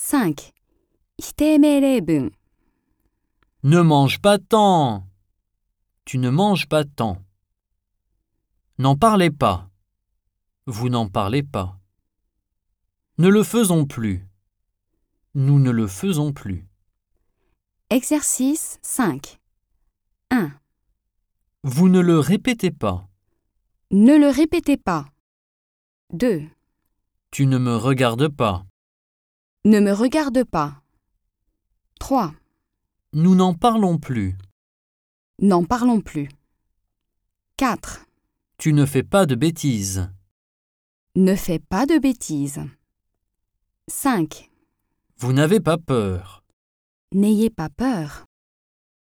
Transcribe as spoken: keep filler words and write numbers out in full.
cinq. 否定命令文 Ne mange pas tant. Tu ne manges pas tant. N'en parlez pas. Vous n'en parlez pas. Ne le faisons plus. Nous ne le faisons plus. Exercice cinq. un. Vous ne le répétez pas. Ne le répétez pas. deux. Tu ne me regardes pas. Ne me regarde pas. trois. Nous n'en parlons plus. N'en parlons plus. quatre. Tu ne fais pas de bêtises. Ne fais pas de bêtises. cinq. Vous n'avez pas peur. N'ayez pas peur.